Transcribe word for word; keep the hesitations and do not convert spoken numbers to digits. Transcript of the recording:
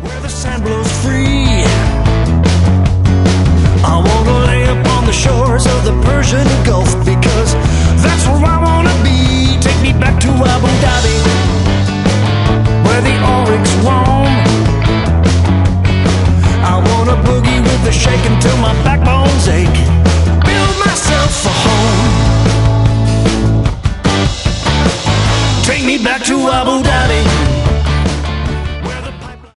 where the sand blows free. I wanna lay upon the shores of the Persian Gulf.